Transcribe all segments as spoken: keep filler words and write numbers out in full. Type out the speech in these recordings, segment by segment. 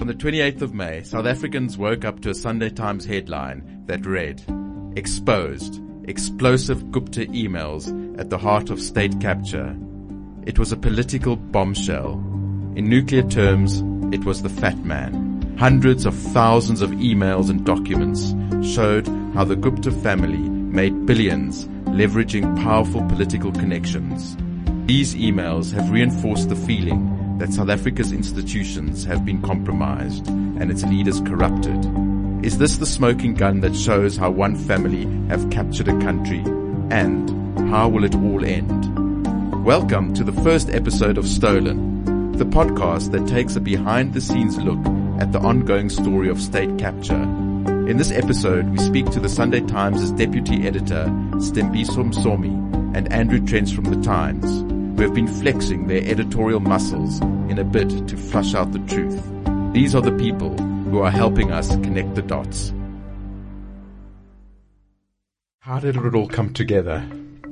On the twenty-eighth of May, South Africans woke up to a Sunday Times headline that read, "Exposed, explosive Gupta emails at the heart of state capture." It was a political bombshell. In nuclear terms, it was the Fat Man. Hundreds of thousands of emails and documents showed how the Gupta family made billions leveraging powerful political connections. These emails have reinforced the feeling that South Africa's institutions have been compromised and its leaders corrupted. Is this the smoking gun that shows how one family have captured a country? And how will it all end? Welcome to the first episode of Stolen, the podcast that takes a behind-the-scenes look at the ongoing story of state capture. In this episode, we speak to the Sunday Times' deputy editor, Stembiso Msomi, and Andrew Trent from the Times, who have been flexing their editorial muscles in a bid to flush out the truth. These are the people who are helping us connect the dots. How did it all come together?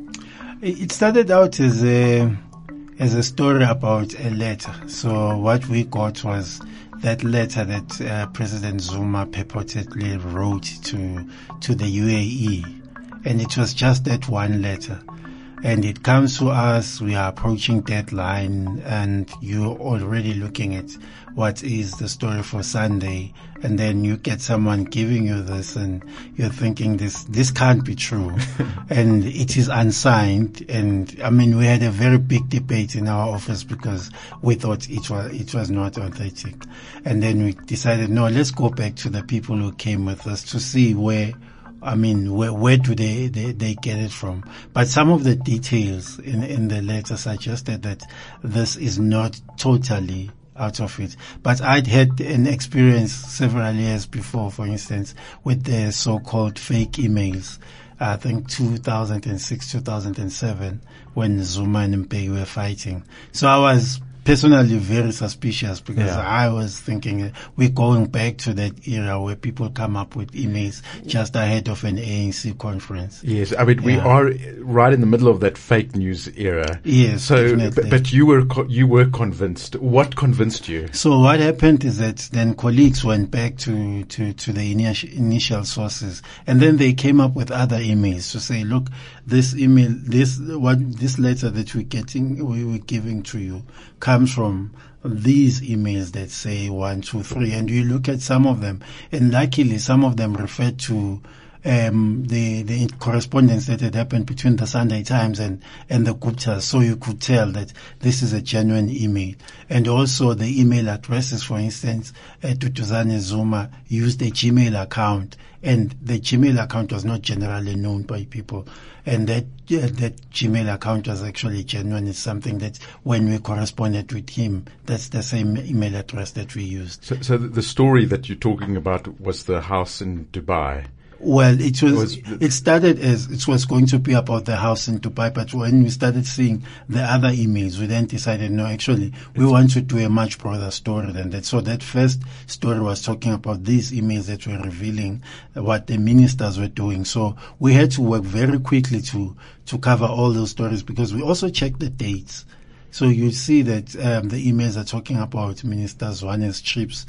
It started out as a as a story about a letter. So what we got was that letter that uh, President Zuma purportedly wrote to to the U A E, and it was just that one letter. And it comes to us, we are approaching deadline, and you're already looking at what is the story for Sunday, and then you get someone giving you this, and you're thinking this this can't be true. And it is unsigned, and I mean, we had a very big debate in our office because we thought it was it was not authentic. And then we decided, no, let's go back to the people who came with us to see where I mean, where, where do they, they, they get it from? But some of the details in, in the letter suggested that this is not totally out of it. But I'd had an experience several years before, for instance, with the so-called fake emails. I think two thousand six, two thousand seven, when Zuma and Mbeki were fighting. So I was personally very suspicious because yeah. I was thinking we're going back to that era where people come up with emails just ahead of an A N C conference. Yes, I mean, yeah. we are right in the middle of that fake news era. Yes, so, but, but you were, co- you were convinced. What convinced you? So what happened is that then colleagues went back to, to, to the initial, initial sources, and then they came up with other emails to say, look, this email, this, what, this letter that we're getting, we were giving to you comes from these emails that say one, two, three, and you look at some of them, and luckily some of them refer to um, the the correspondence that had happened between the Sunday Times and and the Guptas, so you could tell that this is a genuine email. And also the email addresses, for instance, uh, Duduzane Zuma used a Gmail account, and the Gmail account was not generally known by people. And that uh, that Gmail account was actually genuine. It's something that when we corresponded with him, that's the same email address that we used. So, so the story that you're talking about was the house in Dubai. Well, it was, it, was it started as it was going to be about the house in Dubai, but when we started seeing the other emails, we then decided, no, actually, we want to do a much broader story than that. So that first story was talking about these emails that were revealing what the ministers were doing. So we had to work very quickly to, to cover all those stories because we also checked the dates. So you see that um, the emails are talking about Minister Zwane's trips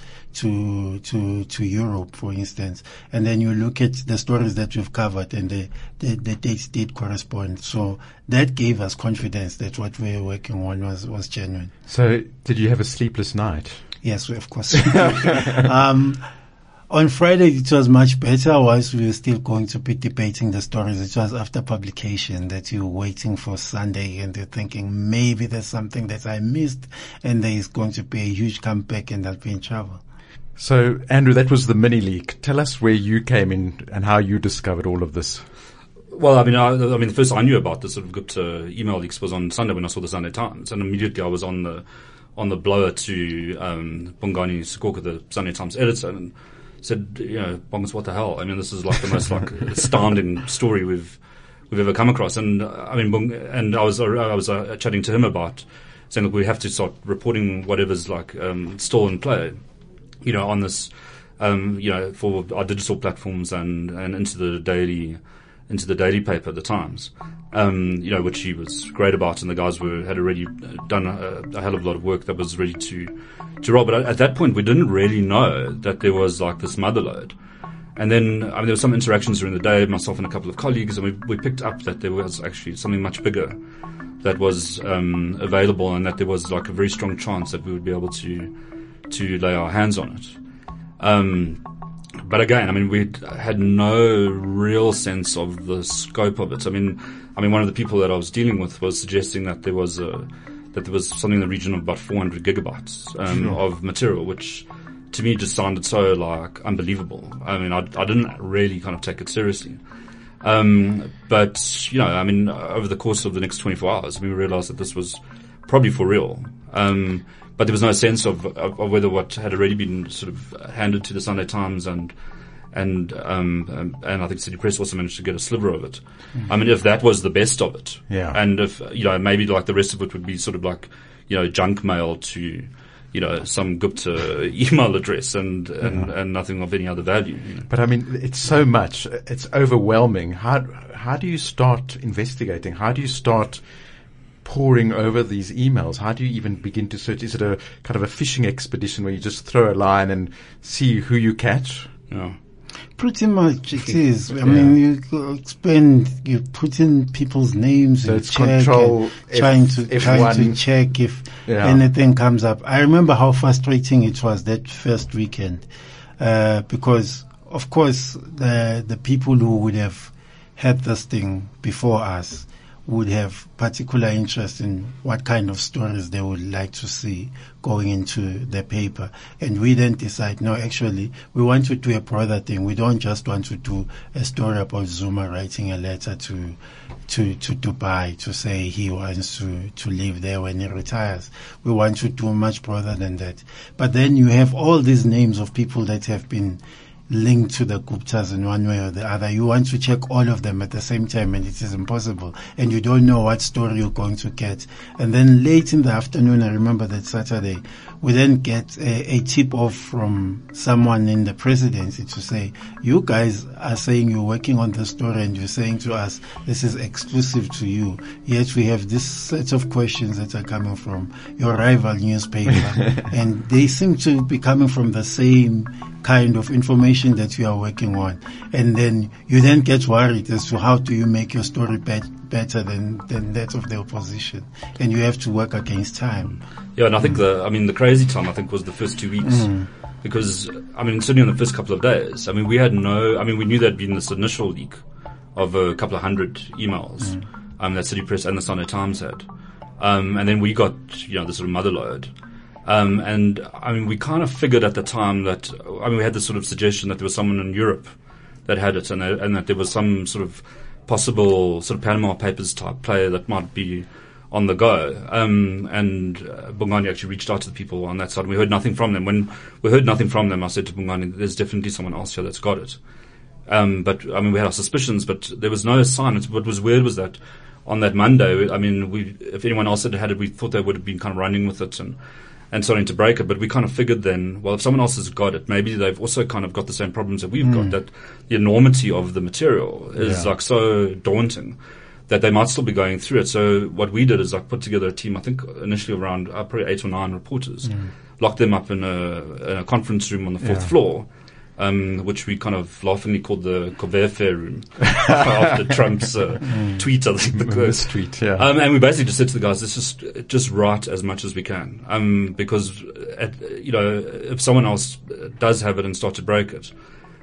to to to Europe, for instance, and then you look at the stories that we've covered, and the the, the dates did correspond. So that gave us confidence that what we were working on was was genuine. So did you have a sleepless night? Yes, of course. um, On Friday, it was much better. Whilst we were still going to be debating the stories, it was after publication that you were waiting for Sunday and you're thinking maybe there's something that I missed and there is going to be a huge comeback and I'll be in trouble. So, Andrew, that was the mini leak. Tell us where you came in and how you discovered all of this. Well, I mean, I, I mean, the first I knew about this sort of Gupta email leaks was on Sunday when I saw the Sunday Times, and immediately I was on the on the blower to um, Bongani Sikoka, the Sunday Times editor, and said, you know, Bongas, what the hell? I mean, this is like the most like astounding story we've we've ever come across. And uh, I mean, Bong, and I was I was uh, chatting to him about saying, look, we have to start reporting whatever's like um, still in play, you know, on this, um, you know, for our digital platforms and and into the daily into the daily paper, the Times, um, you know, which he was great about, and the guys were had already done a, a hell of a lot of work that was ready to to roll. But at, at that point, we didn't really know that there was like this motherlode. And then, I mean, there were some interactions during the day, myself and a couple of colleagues, and we, we picked up that there was actually something much bigger that was um, available, and that there was like a very strong chance that we would be able to to lay our hands on it. Um, but again, I mean, we had no real sense of the scope of it. I mean, I mean, one of the people that I was dealing with was suggesting that there was a that there was something in the region of about four hundred gigabytes um, sure. of material, which to me just sounded so like unbelievable. I mean, I, I didn't really kind of take it seriously. Um, but, you know, I mean, over the course of the next twenty-four hours, we realized that this was probably for real. Um, but there was no sense of, of, of whether what had already been sort of handed to the Sunday Times and, and, um, and, and I think City Press also managed to get a sliver of it. Mm-hmm. I mean, if that was the best of it. Yeah. And if, you know, maybe like the rest of it would be sort of like, you know, junk mail to, you know, some Gupta email address and, and, yeah. and nothing of any other value. You know. But I mean, it's so much. It's overwhelming. How, how do you start investigating? How do you start poring over these emails? How do you even begin to search? Is it a kind of a fishing expedition where you just throw a line and see who you catch? Yeah. Pretty much it is. I yeah. mean, you spend, you put in people's names so and it's check control and F, trying to F trying one. to check if yeah. anything comes up. I remember how frustrating it was that first weekend, uh, because of course the the people who would have had this thing before us would have particular interest in what kind of stories they would like to see going into the paper. And we then decide, no, actually, we want to do a broader thing. We don't just want to do a story about Zuma writing a letter to to to Dubai to say he wants to, to live there when he retires. We want to do much broader than that. But then you have all these names of people that have been linked to the Guptas in one way or the other. You want to check all of them at the same time, and it is impossible. And you don't know what story you're going to get. And then late in the afternoon, I remember that Saturday, we then get a, a tip off from someone in the presidency to say, you guys are saying you're working on the story and you're saying to us, this is exclusive to you. Yet we have this set of questions that are coming from your rival newspaper. And they seem to be coming from the same kind of information that you are working on. And then you then get worried as to how do you make your story bet- better than, than that of the opposition. And you have to work against time. Yeah, and I think the, I mean, the crazy time, I think, was the first two weeks. Mm. Because, I mean, certainly on the first couple of days, I mean, we had no, I mean, we knew there'd been this initial leak of a couple of hundred emails, mm. um, that City Press and the Sunday Times had. Um, and then we got, you know, the sort of motherlode. Um, and I mean, we kind of figured at the time that, I mean, we had this sort of suggestion that there was someone in Europe that had it, and, and that there was some sort of possible sort of Panama Papers type player that might be on the go. Um, and uh, Bongani actually reached out to the people on that side, and we heard nothing from them. When we heard nothing from them, I said to Bongani, there's definitely someone else here that's got it. Um, but I mean, we had our suspicions, but there was no sign. It's, what was weird was that on that Monday, I mean, we, if anyone else had had it, we thought they would have been kind of running with it and, and starting to break it. But we kind of figured then, well, if someone else has got it, maybe they've also kind of got the same problems that we've mm. got, that the enormity of the material is yeah. like so daunting that they might still be going through it. So what we did is like put together a team, I think initially around uh, probably eight or nine reporters, mm. locked them up in a, in a conference room on the fourth yeah. floor, um, which we kind of laughingly called the Coverfair room after Trump's uh, mm. tweet, I think. The, the tweet, yeah. Um, and we basically just said to the guys, let's just, just write as much as we can. Um, because, at, you know, if someone else does have it and start to break it,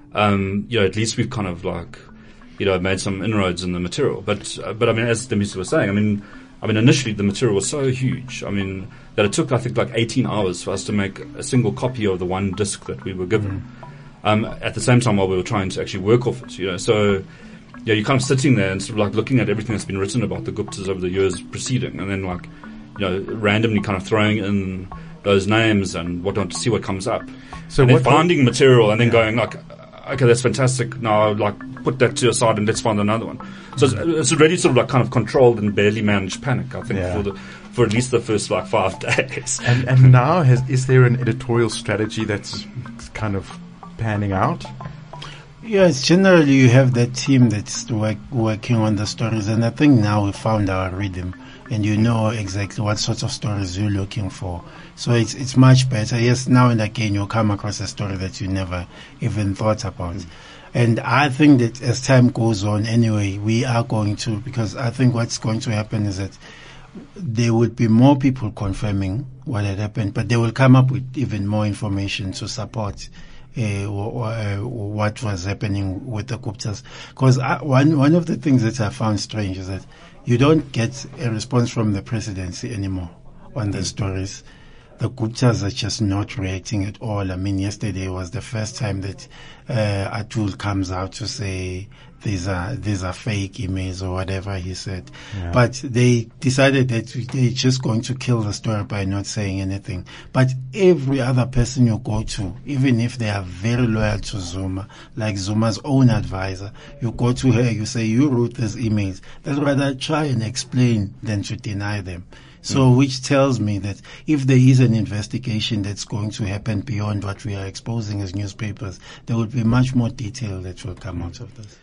um, you know, at least we've kind of like, you know, made some inroads in the material. But, uh, but I mean, as Dembisa was saying, I mean, I mean, initially the material was so huge, I mean, that it took, I think, like eighteen hours for us to make a single copy of the one disc that we were given. Mm. Um, at the same time while we were trying to actually work off it, you know, so, yeah, you're kind of sitting there and sort of like looking at everything that's been written about the Guptas over the years preceding, and then like, you know, randomly kind of throwing in those names and whatnot to see what comes up. So and then finding material and then yeah. going like, okay, that's fantastic. Now, like, put that to your side and let's find another one. So mm-hmm. it's, it's already sort of like kind of controlled and barely managed panic, I think, yeah. for the, for at least the first like five days. And, and now has, is there an editorial strategy that's kind of panning out? Yes, generally you have that team that's work, working on the stories, and I think now we found our rhythm, and you know exactly what sorts of stories you're looking for. So it's it's much better. Yes, now and again you'll come across a story that you never even thought about. And I think that as time goes on, anyway, we are going to, because I think what's going to happen is that there would be more people confirming what had happened, but they will come up with even more information to support uh, what was happening with the Guptas. Because one one of the things that I found strange is that you don't get a response from the presidency anymore on the stories. The Guptas are just not reacting at all. I mean, yesterday was the first time that uh, Atul comes out to say these are these are fake emails or whatever he said. Yeah. But they decided that they're just going to kill the story by not saying anything. But every other person you go to, even if they are very loyal to Zuma, like Zuma's own advisor, you go to her, you say, you wrote these emails. They'll rather try and explain than to deny them. So, which tells me that if there is an investigation that's going to happen beyond what we are exposing as newspapers, there will be much more detail that will come out of this.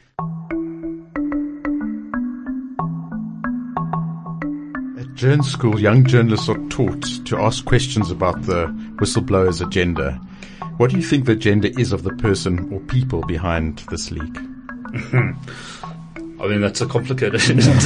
At Journ School, young journalists are taught to ask questions about the whistleblower's agenda. What do you think the agenda is of the person or people behind this leak? I mean, that's a complicated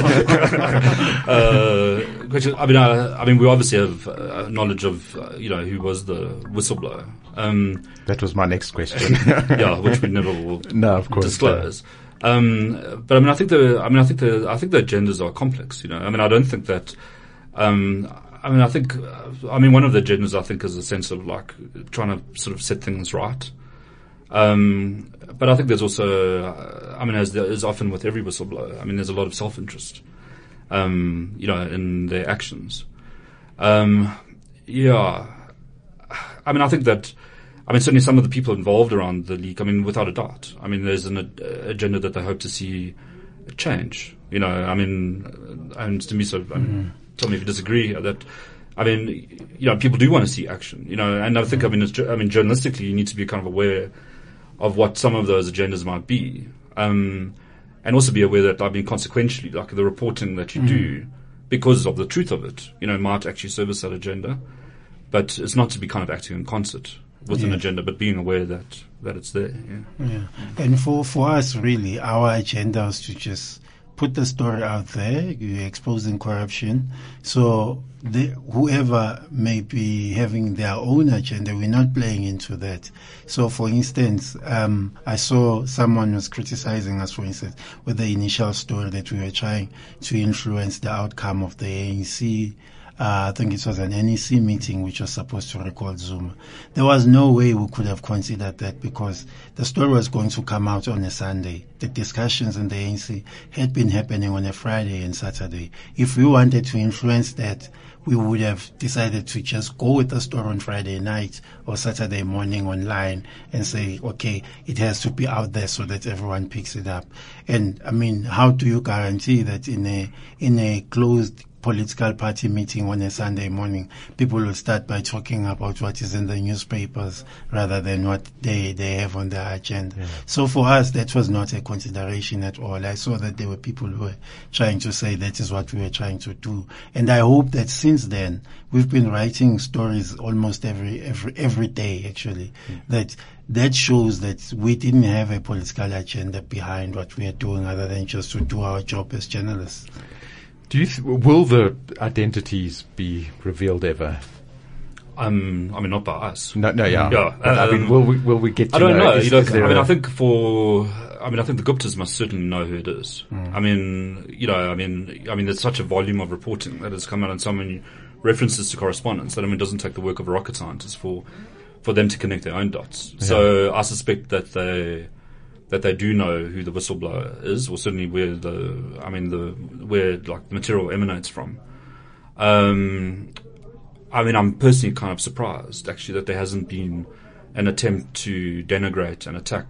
uh, question. I mean, I, I mean, we obviously have uh, knowledge of, uh, you know, who was the whistleblower. Um, that was my next question. Yeah, which we never will no, of course, disclose. No. Um, but I mean, I think the, I mean, I think the, I think the agendas are complex. You know, I mean, I don't think that. Um, I mean, I think, uh, I mean, one of the agendas I think is a sense of like trying to sort of set things right. Um, but I think there's also, uh, I mean, as there is often with every whistleblower, I mean, there's a lot of self-interest, um, you know, in their actions. Um, yeah. I mean, I think that, I mean, certainly some of the people involved around the leak, I mean, without a doubt, I mean, there's an uh, agenda that they hope to see change, you know, I mean, and to me, so, I mean, mm-hmm. tell me if you disagree that, I mean, you know, people do want to see action, you know, and I think, I mean, it's, I mean, journalistically, you need to be kind of aware of what some of those agendas might be, um, and also be aware that, I mean, consequentially, like the reporting that you mm. do, because of the truth of it, you know, might actually service that agenda, but it's not to be kind of acting in concert with yeah. an agenda, but being aware that that it's there. Yeah, yeah. And for for us, really, our agenda is to just put the story out there. You're exposing corruption, so the, whoever may be having their own agenda, we're not playing into that. So, for instance, um, I saw someone was criticizing us, for instance, with the initial story that we were trying to influence the outcome of the A N C. Uh, I think it was an N E C meeting which was supposed to recall Zuma. There was no way we could have considered that because the story was going to come out on a Sunday. The discussions in the A N C had been happening on a Friday and Saturday. If we wanted to influence that, we would have decided to just go with the story on Friday night or Saturday morning online and say, okay, it has to be out there so that everyone picks it up. And I mean, how do you guarantee that in a, in a closed political party meeting on a Sunday morning, people will start by talking about what is in the newspapers rather than what they, they have on their agenda. Yeah. So for us, that was not a consideration at all. I saw that there were people who were trying to say that is what we were trying to do. And I hope that since then, we've been writing stories almost every, every, every day, actually, mm. that that shows that we didn't have a political agenda behind what we are doing other than just to do our job as journalists. Do you th- will the identities be revealed ever? Um, I mean, not by us. No, no, yeah. yeah um, I mean, will we, will we get to I don't know? know. Is, you know is I mean, a... I think for, I mean, I think the Guptas must certainly know who it is. Mm. I mean, you know, I mean, I mean, there's such a volume of reporting that has come out and so many references to correspondence that, I mean, it doesn't take the work of a rocket scientist for, for them to connect their own dots. Yeah. So I suspect that they, that they do know who the whistleblower is, or certainly where the, I mean, the, where like the material emanates from. Um, I mean, I'm personally kind of surprised actually that there hasn't been an attempt to denigrate and attack,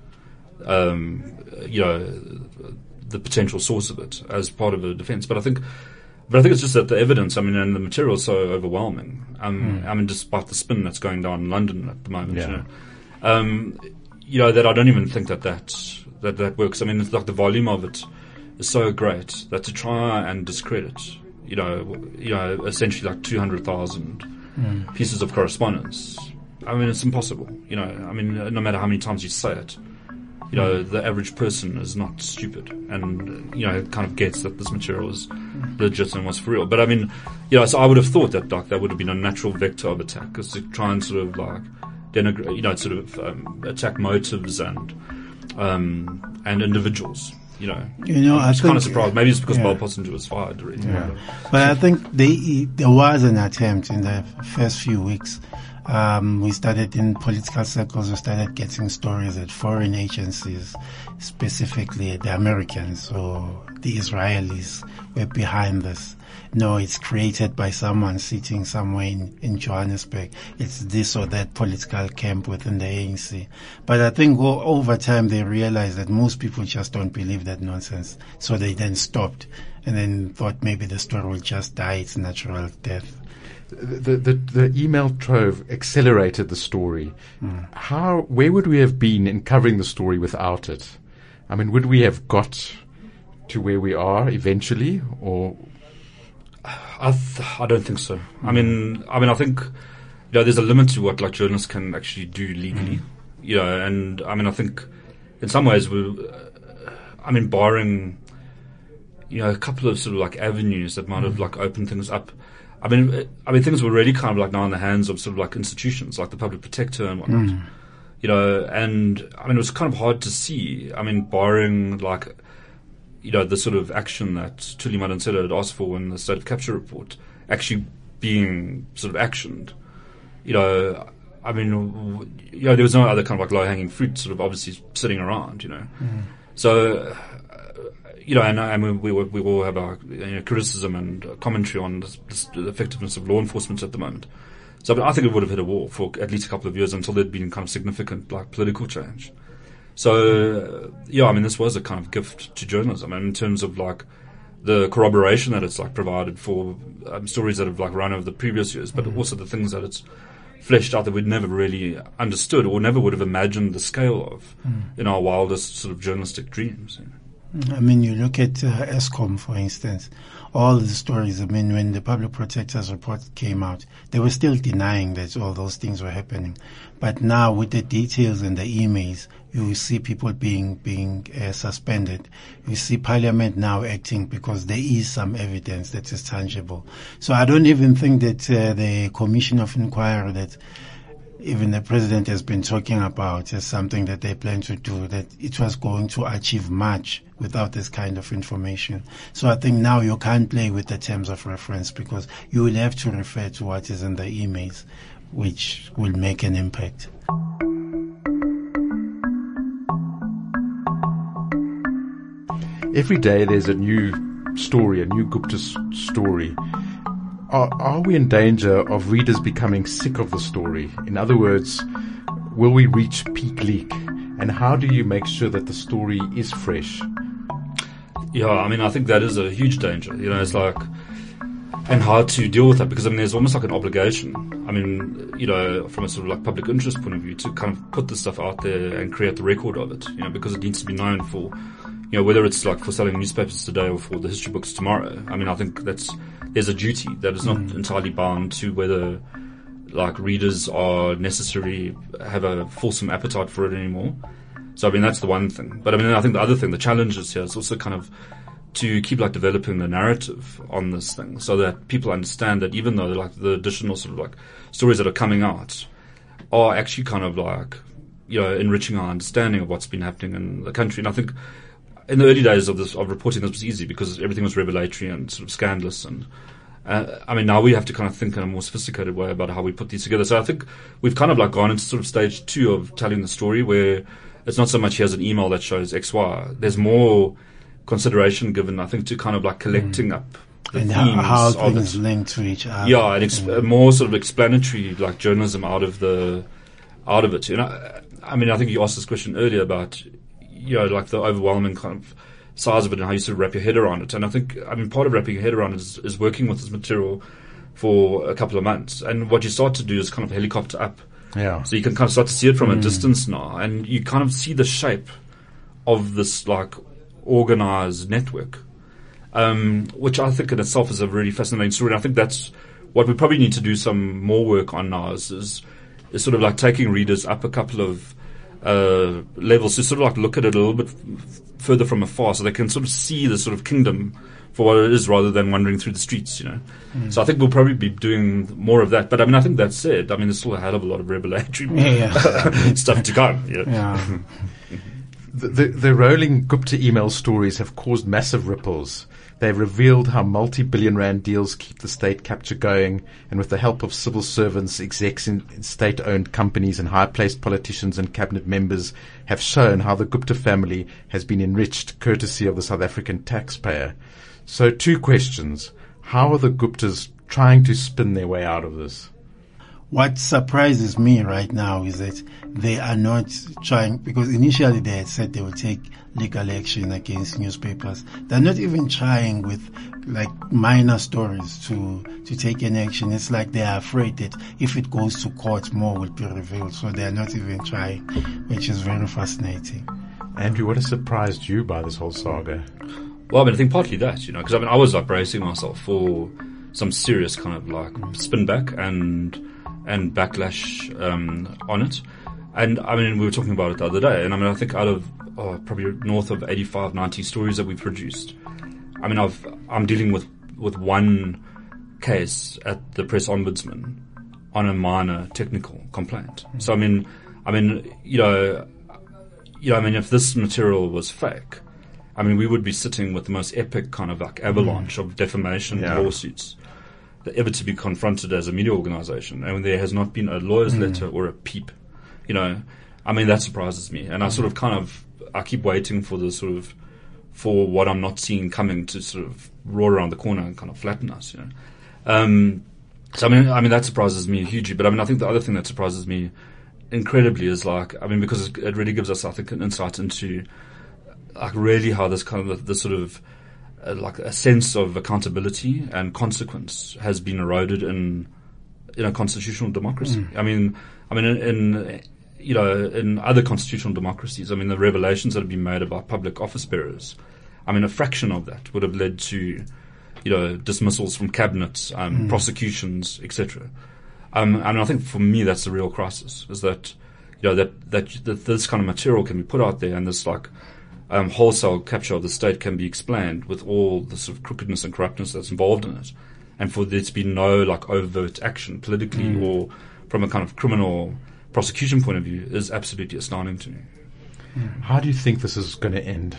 um, you know, the potential source of it as part of a defense. But I think, but I think it's just that the evidence, I mean, and the material is so overwhelming. Um, mm. I mean, despite the spin that's going down in London at the moment, yeah. you know, um, you know, that I don't even think that that, that that works. I mean, it's like the volume of it is so great that to try and discredit, you know, you know, essentially like two hundred thousand mm. pieces of correspondence. I mean, it's impossible. You know, I mean, no matter how many times you say it, you know, mm. the average person is not stupid and, you know, kind of gets that this material is legit and was for real. But I mean, you know, so I would have thought that like that would have been a natural vector of attack, is to try and sort of like denigrate, you know, sort of um, attack motives and um, and individuals. You know, you know, I'm I just think, kind of surprised. Maybe it's because yeah. Bob Pottinger was fired already. Yeah. But I think they, there was an attempt in the first few weeks. Um, we started in political circles, we started getting stories that foreign agencies, specifically the Americans or the Israelis, were behind this. No, it's created by someone sitting somewhere in, in Johannesburg. It's this or that political camp within the A N C. But I think o- over time they realized that most people just don't believe that nonsense. So they then stopped and then thought maybe the story will just die its natural death. The, the, the email trove accelerated the story. Mm. How, where would we have been in covering the story without it? I mean, would we have got to where we are eventually, or? I, th- I don't think so. Mm. I mean, I mean, I think, you know, there's a limit to what like journalists can actually do legally, mm. you know, and I mean, I think in some ways we, uh, I mean, barring, you know, a couple of sort of like avenues that might mm. have like opened things up. I mean, I mean, things were really kind of like now in the hands of sort of like institutions, like the public protector and whatnot, mm. you know, and I mean, it was kind of hard to see. I mean, barring like, you know, the sort of action that Thuli Madonsela had asked for in the State of Capture report actually being sort of actioned, you know, I mean, you know, there was no other kind of like low-hanging fruit sort of obviously sitting around, you know. Mm. So, you know, and, and we, we, we all have our you know, criticism and commentary on this, this, the effectiveness of law enforcement at the moment. So, but I think it would have hit a wall for at least a couple of years until there'd been kind of significant like political change. So, yeah, I mean, this was a kind of gift to journalism, and in terms of like the corroboration that it's like provided for um, stories that have like run over the previous years, but mm-hmm. also the things that it's fleshed out that we'd never really understood or never would have imagined the scale of mm. in our wildest sort of journalistic dreams. You know. I mean, you look at uh, ESCOM, for instance, all the stories, I mean, when the Public Protector's report came out, they were still denying that all those things were happening. But now with the details and the emails, you see people being being uh, suspended. You see Parliament now acting because there is some evidence that is tangible. So I don't even think that uh, the Commission of Inquiry that even the President has been talking about as something that they plan to do, that it was going to achieve much without this kind of information. So I think now you can't play with the terms of reference because you will have to refer to what is in the emails, which will make an impact. Every day there's a new story, a new Gupta s- story. Are, are we in danger of readers becoming sick of the story? In other words, will we reach peak leak? And how do you make sure that the story is fresh? Yeah, I mean, I think that is a huge danger. You know, it's like, and hard to deal with that because, I mean, there's almost like an obligation. I mean, you know, from a sort of like public interest point of view to kind of put this stuff out there and create the record of it, you know, because it needs to be known for, you know, whether it's like for selling newspapers today or for the history books tomorrow. I mean, I think that's, there's a duty that is not mm. entirely bound to whether like readers are necessarily have a fulsome appetite for it anymore. So, I mean, that's the one thing. But I mean, I think the other thing, the challenge is here is also kind of to keep like developing the narrative on this thing so that people understand that even though like the additional sort of like stories that are coming out are actually kind of like, you know, enriching our understanding of what's been happening in the country. And I think in the early days of this, of reporting, this was easy because everything was revelatory and sort of scandalous. And, uh, I mean, now we have to kind of think in a more sophisticated way about how we put these together. So I think we've kind of like gone into sort of stage two of telling the story where it's not so much here's an email that shows X, Y. There's more consideration given, I think, to kind of like collecting mm. up the and themes how, how of things it. link to each other. Yeah, and exp- more sort of explanatory like journalism out of the, out of it. You know, I mean, I think you asked this question earlier about, you know, like the overwhelming kind of size of it and how you sort of wrap your head around it. And I think, I mean, part of wrapping your head around it is, is working with this material for a couple of months. And what you start to do is kind of helicopter up Yeah. So you can kind of start to see it from mm. a distance now, and you kind of see the shape of this like organized network, um, which I think in itself is a really fascinating story. And I think that's what we probably need to do some more work on now is, is, is sort of like taking readers up a couple of uh, levels to sort of like look at it a little bit f- further from afar so they can sort of see the sort of kingdom for what it is rather than wandering through the streets, you know. Mm. So I think we'll probably be doing more of that. But I mean, I think that said, I mean, there's still a hell of a lot of revelatory yeah, yeah. stuff to come. You know? Yeah. The, the, the rolling Gupta email stories have caused massive ripples. They've revealed how multi-billion rand deals keep the state capture going, and with the help of civil servants, execs in, in state-owned companies and high-placed politicians and cabinet members have shown how the Gupta family has been enriched courtesy of the South African taxpayer. So two questions. How are the Guptas trying to spin their way out of this? What surprises me right now is that they are not trying, because initially they had said they would take legal action against newspapers. They're not even trying with like minor stories to, to take an action. It's like they are afraid that if it goes to court, more will be revealed. So they're not even trying, which is very fascinating. Andrew, what has surprised you by this whole saga? Well, I mean, I think partly that, you know, because I mean, I was like bracing myself for some serious kind of like spin back and and backlash um, on it. And I mean, we were talking about it the other day, and I mean, I think out of oh, probably north of eighty-five, ninety stories that we've produced, I mean, I've, I'm dealing with, with one case at the press ombudsman on a minor technical complaint. So I mean, I mean, you know, you know, I mean, if this material was fake, I mean, we would be sitting with the most epic kind of like avalanche mm. of defamation yeah. lawsuits that ever to be confronted as a media organization. And there has not been a lawyer's mm. letter or a peep, you know. I mean, that surprises me. And I sort of kind of, I keep waiting for the sort of, for what I'm not seeing coming to sort of roar around the corner and kind of flatten us, you know. Um, so I mean, I mean, that surprises me hugely. But I mean, I think the other thing that surprises me incredibly is like, I mean, because it really gives us, I think, an insight into like really how this kind of, the sort of, uh, like a sense of accountability and consequence has been eroded in, in a constitutional democracy. Mm. I mean, I mean, in, in, you know, in other constitutional democracies, I mean, the revelations that have been made about public office bearers, I mean, a fraction of that would have led to, you know, dismissals from cabinets, um, mm. prosecutions, et cetera. Um, and I think for me, that's the real crisis, is that, you know, that, that, that this kind of material can be put out there and this like, um, wholesale capture of the state can be explained with all the sort of crookedness and corruptness that's involved in it. And for there to be no like overt action politically mm. or from a kind of criminal prosecution point of view is absolutely astounding to me. Mm. How do you think this is going to end?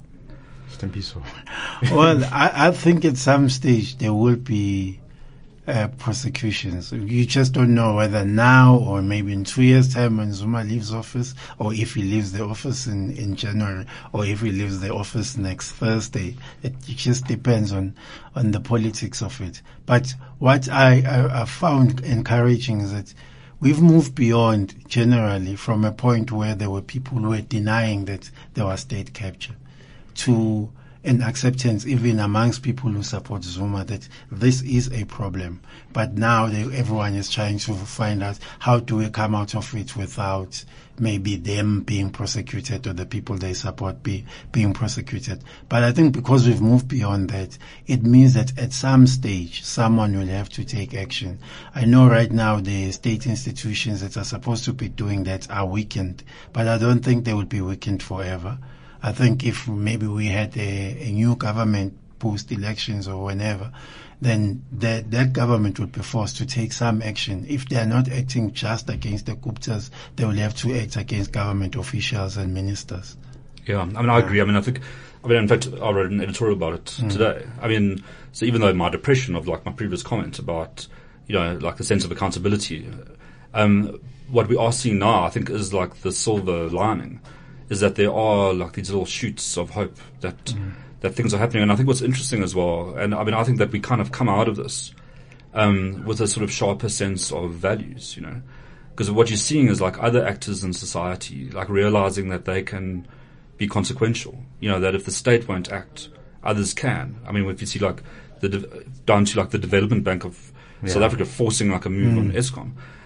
Well, I, I think at some stage there will be uh, prosecutions. You just don't know whether now or maybe in two years' time when Zuma leaves office, or if he leaves the office in, in January, or if he leaves the office next Thursday. It, it just depends on, on the politics of it. But what I, I, I found encouraging is that we've moved beyond generally from a point where there were people who were denying that there was state capture to an acceptance even amongst people who support Zuma that this is a problem. But now they, everyone is trying to find out how do we come out of it without maybe them being prosecuted or the people they support be, being prosecuted. But I think because we've moved beyond that, it means that at some stage someone will have to take action. I know right now the state institutions that are supposed to be doing that are weakened, but I don't think they will be weakened forever. I think if maybe we had a, a new government post-elections or whenever, then that, that government would be forced to take some action. If they are not acting just against the Guptas, they will have to act against government officials and ministers. Yeah, I mean, I agree. I mean, I think, I mean, in fact, I wrote an editorial about it mm. today. I mean, so even though my depression of like my previous comment about, you know, like the sense of accountability, um, what we are seeing now, I think, is like the silver lining, is that there are like these little shoots of hope that mm. that things are happening. And I think what's interesting as well, and I mean, I think that we kind of come out of this um, with a sort of sharper sense of values, you know, because what you're seeing is like other actors in society, like realizing that they can be consequential, you know, that if the state won't act, others can. I mean, if you see like the de- down to like the Development Bank of yeah. South Africa forcing like a move mm. on Eskom.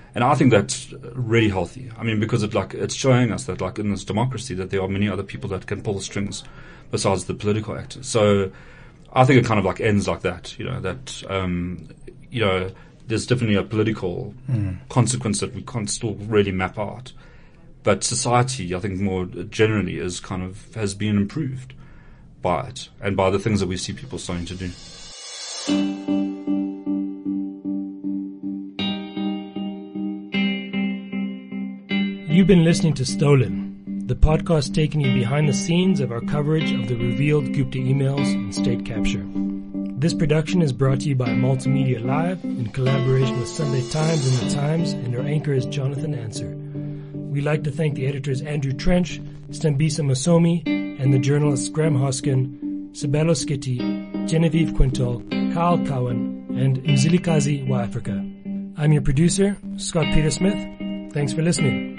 And I think that's really healthy. I mean, because it like it's showing us that like in this democracy that there are many other people that can pull the strings besides the political actors. So I think it kind of like ends like that, you know, that, um, you know, there's definitely a political mm. consequence that we can't still really map out. But society, I think more generally is kind of, has been improved by it and by the things that we see people starting to do. You've been listening to Stolen, the podcast taking you behind the scenes of our coverage of the revealed Gupta emails and state capture. This production is brought to you by Multimedia Live in collaboration with Sunday Times and The Times, and our anchor is Jonathan Answer. We'd like to thank the editors Andrew Trench, Stambisa Masomi, and the journalists Graham Hoskin, Sibelo Skitty, Genevieve Quintal, Kyle Cowan, and Mzilikazi Wa Africa. I'm your producer, Scott Peter Smith. Thanks for listening.